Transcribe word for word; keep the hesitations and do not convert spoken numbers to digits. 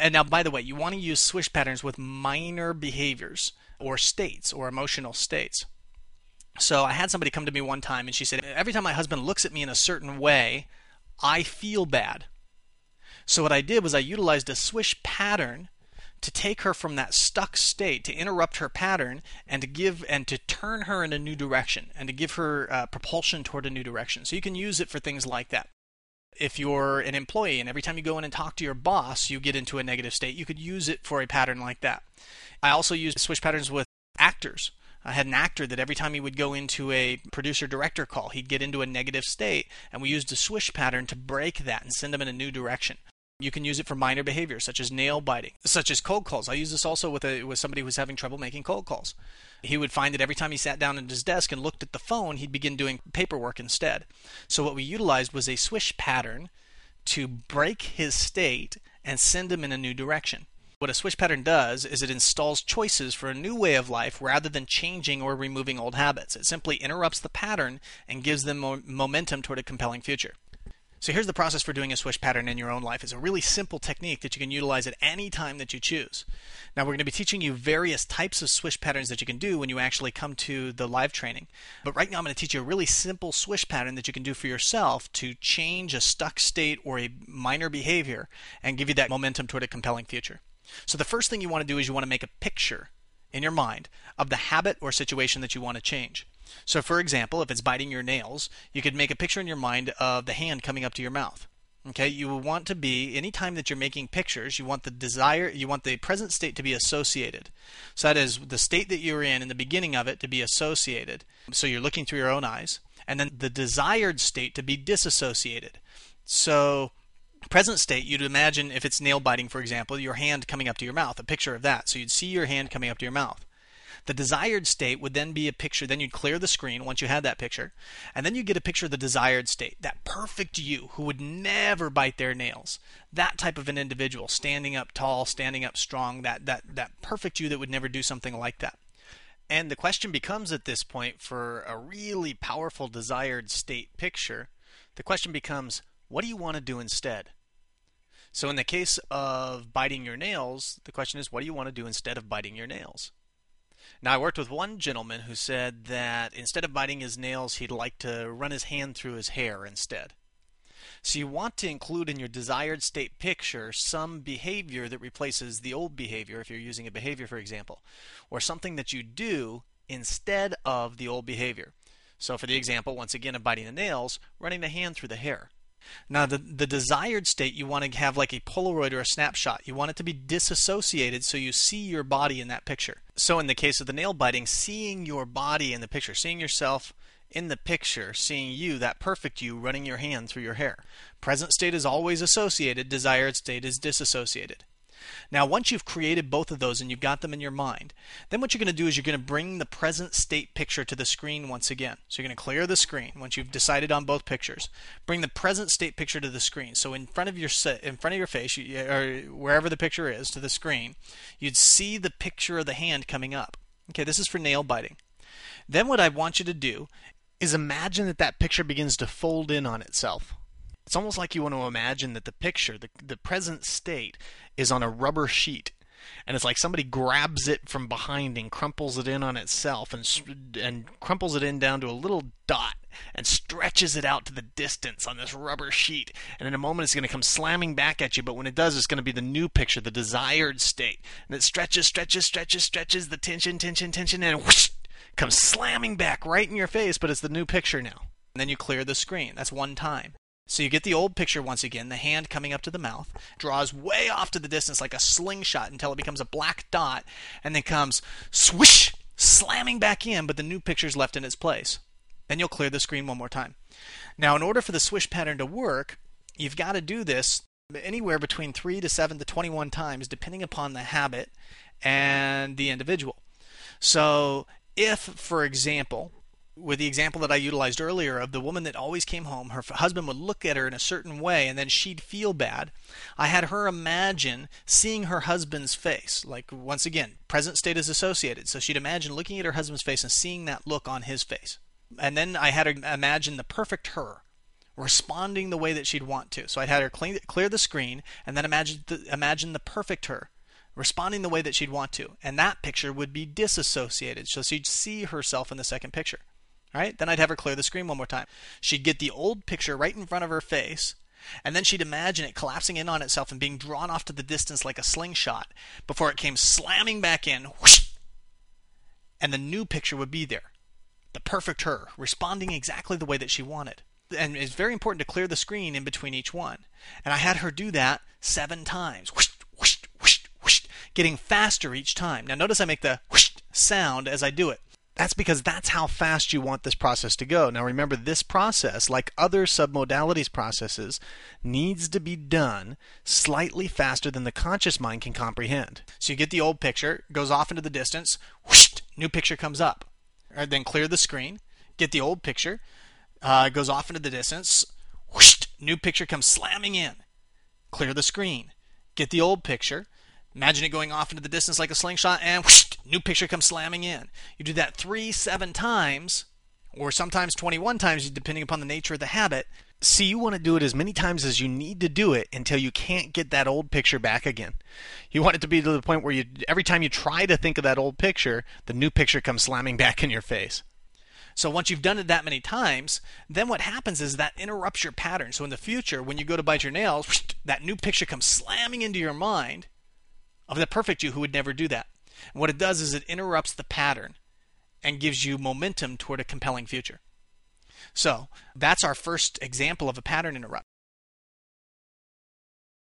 And now, by the way, you want to use swish patterns with minor behaviors or states or emotional states. So I had somebody come to me one time and she said, every time my husband looks at me in a certain way, I feel bad. So what I did was I utilized a swish pattern to take her from that stuck state, to interrupt her pattern, and to give and to turn her in a new direction, and to give her uh, propulsion toward a new direction. So you can use it for things like that. If you're an employee and every time you go in and talk to your boss, you get into a negative state, you could use it for a pattern like that. I also used swish patterns with actors. I had an actor that every time he would go into a producer-director call, he'd get into a negative state, and we used a swish pattern to break that and send him in a new direction. You can use it for minor behaviors, such as nail biting, such as cold calls. I use this also with a with somebody who was having trouble making cold calls. He would find that every time he sat down at his desk and looked at the phone, he'd begin doing paperwork instead. So what we utilized was a swish pattern to break his state and send him in a new direction. What a swish pattern does is it installs choices for a new way of life rather than changing or removing old habits. It simply interrupts the pattern and gives them mo- momentum toward a compelling future. So here's the process for doing a swish pattern in your own life. It's a really simple technique that you can utilize at any time that you choose. Now we're going to be teaching you various types of swish patterns that you can do when you actually come to the live training. But right now I'm going to teach you a really simple swish pattern that you can do for yourself to change a stuck state or a minor behavior and give you that momentum toward a compelling future. So the first thing you want to do is you want to make a picture in your mind of the habit or situation that you want to change. So for example, if it's biting your nails, you could make a picture in your mind of the hand coming up to your mouth. Okay, you will want to be, anytime that you're making pictures, you want the desire, you want the present state to be associated. So that is the state that you're in in the beginning of it to be associated. So you're looking through your own eyes. And then the desired state to be disassociated. So present state, you'd imagine if it's nail biting, for example, your hand coming up to your mouth, a picture of that. So you'd see your hand coming up to your mouth. The desired state would then be a picture, then you'd clear the screen once you had that picture, and then you get a picture of the desired state, that perfect you who would never bite their nails. That type of an individual, standing up tall, standing up strong, that, that, that perfect you that would never do something like that. And the question becomes at this point, for a really powerful desired state picture, the question becomes, what do you want to do instead? So in the case of biting your nails, the question is, what do you want to do instead of biting your nails? Now, I worked with one gentleman who said that instead of biting his nails, he'd like to run his hand through his hair instead. So you want to include in your desired state picture some behavior that replaces the old behavior, if you're using a behavior, for example, or something that you do instead of the old behavior. So for the example, once again, of biting the nails, running the hand through the hair. Now, the, the desired state, you want to have like a Polaroid or a snapshot. You want it to be disassociated so you see your body in that picture. So in the case of the nail biting, seeing your body in the picture, seeing yourself in the picture, seeing you, that perfect you, running your hand through your hair. Present state is always associated, desired state is disassociated. Now, once you've created both of those and you've got them in your mind, then what you're going to do is you're going to bring the present state picture to the screen once again. So you're going to clear the screen once you've decided on both pictures. Bring the present state picture to the screen. So in front of your in front of your face, you, or wherever the picture is, to the screen, you'd see the picture of the hand coming up. Okay, this is for nail biting. Then what I want you to do is imagine that that picture begins to fold in on itself. It's almost like you want to imagine that the picture, the, the present state, is on a rubber sheet. And it's like somebody grabs it from behind and crumples it in on itself and, and crumples it in down to a little dot and stretches it out to the distance on this rubber sheet. And in a moment it's going to come slamming back at you, but when it does, it's going to be the new picture, the desired state. And it stretches, stretches, stretches, stretches, the tension, tension, tension, and whoosh, comes slamming back right in your face, but it's the new picture now. And then you clear the screen. That's one time. So you get the old picture once again, the hand coming up to the mouth, draws way off to the distance like a slingshot until it becomes a black dot, and then comes swish, slamming back in, but the new picture's left in its place. Then you'll clear the screen one more time. Now, in order for the swish pattern to work, you've got to do this anywhere between three to seven to twenty-one times, depending upon the habit and the individual. So if, for example, with the example that I utilized earlier of the woman that always came home, her husband would look at her in a certain way and then she'd feel bad. I had her imagine seeing her husband's face. Like, once again, present state is associated. So she'd imagine looking at her husband's face and seeing that look on his face. And then I had her imagine the perfect her responding the way that she'd want to. So I'd had her clean, clear the screen and then imagine the, imagine the perfect her responding the way that she'd want to. And that picture would be disassociated. So she'd see herself in the second picture. All right? Then I'd have her clear the screen one more time. She'd get the old picture right in front of her face, and then she'd imagine it collapsing in on itself and being drawn off to the distance like a slingshot before it came slamming back in, whoosh, and the new picture would be there. The perfect her, responding exactly the way that she wanted. And it's very important to clear the screen in between each one. And I had her do that seven times, whoosh, whoosh, whoosh, whoosh, getting faster each time. Now notice I make the whoosh sound as I do it. That's because that's how fast you want this process to go. Now remember, this process, like other submodalities processes, needs to be done slightly faster than the conscious mind can comprehend. So you get the old picture, goes off into the distance, whoosh, new picture comes up. Right, then clear the screen, get the old picture, uh, goes off into the distance, whoosh, new picture comes slamming in. Clear the screen, get the old picture, imagine it going off into the distance like a slingshot, and whoosh, new picture comes slamming in. You do that three, seven times, or sometimes twenty-one times, depending upon the nature of the habit. See, you want to do it as many times as you need to do it until you can't get that old picture back again. You want it to be to the point where you, every time you try to think of that old picture, the new picture comes slamming back in your face. So once you've done it that many times, then what happens is that interrupts your pattern. So in the future, when you go to bite your nails, whoosh, that new picture comes slamming into your mind of the perfect you who would never do that. And what it does is it interrupts the pattern and gives you momentum toward a compelling future. So that's our first example of a pattern interrupt.